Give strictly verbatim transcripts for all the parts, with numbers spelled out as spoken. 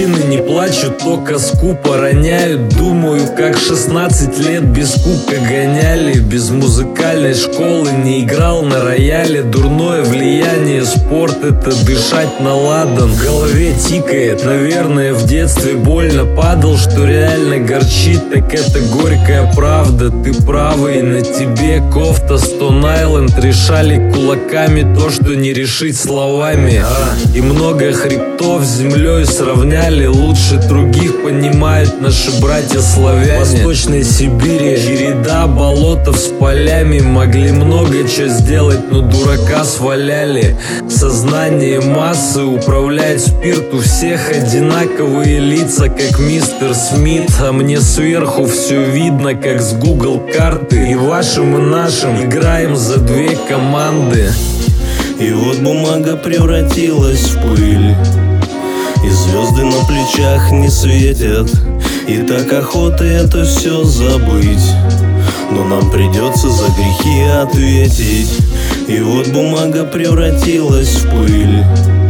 мужчины не плачут, только скупо роняют. Думаю, как шестнадцать лет без кубка гоняли. Без музыкальной школы не играл на рояле. Дурное влияние, спорт — это дышать на ладан. В голове тикает, наверное, в детстве больно падал. Что реально горчит, так это горькая правда. Ты правый, на тебе кофта Stone Island. Решали кулаками то, что не решить словами. а, И много хребтов с землей сравняли. Лучше других понимают наши братья-славяне. В Восточной Сибири череда болотов с полями. Могли много чего сделать, но дурака сваляли. Сознание массы управляет спирт. У всех одинаковые лица, как мистер Смит. А мне сверху все видно, как с Google карты. И вашим, и нашим играем за две команды. И вот бумага превратилась в пыль, и звезды на плечах не светят. И так охота это все забыть, но нам придется за грехи ответить. И вот бумага превратилась в пыль,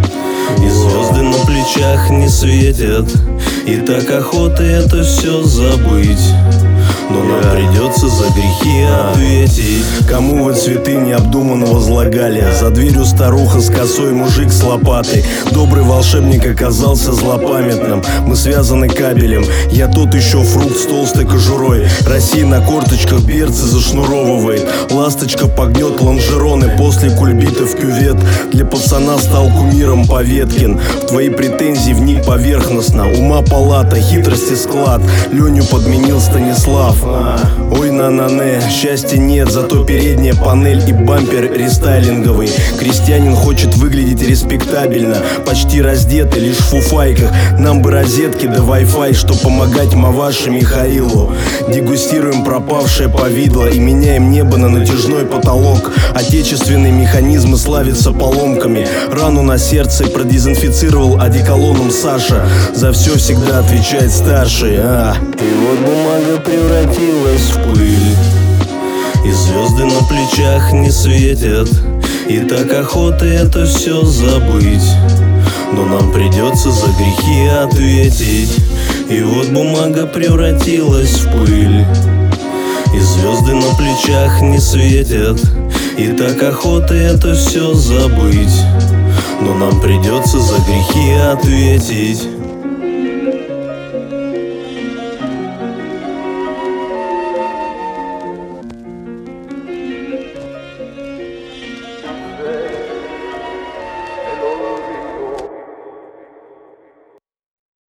и звезды на плечах не светят. И так охота это все забыть, но нам придется за грехи ответить. Кому вы цветы необдуманно возлагали? За дверью старуха с косой, мужик с лопатой. Добрый волшебник оказался злопамятным. Мы связаны кабелем, я тот еще фрукт с толстой кожурой. Россия на корточках берцы зашнуровывает. Ласточка погнет лонжероны после кульбита в кювет. Для пацана стал кумиром Поветкин. В твои претензии вник поверхностно. Ума палата, хитрости склад. Леню подменил Станислав. Ой, на-на-не, счастья нет, зато передняя панель и бампер рестайлинговый. Крестьянин хочет выглядеть респектабельно, почти раздетый, лишь в фуфайках. Нам бы розетки да Wi-Fi, что помогать Маваше Михаилу. Дегустируем пропавшее повидло и меняем небо на натяжной потолок. Отечественные механизмы славятся поломками. Рану на сердце продезинфицировал одеколоном Саша. За все всегда отвечает старший. а. И вот бумага превратилась в пыль, и звезды на плечах не светят. И так охота это все забыть, но нам придется за грехи ответить. И вот бумага превратилась в пыль, и звезды на плечах не светят. И так охота это все забыть, но нам придется за грехи ответить.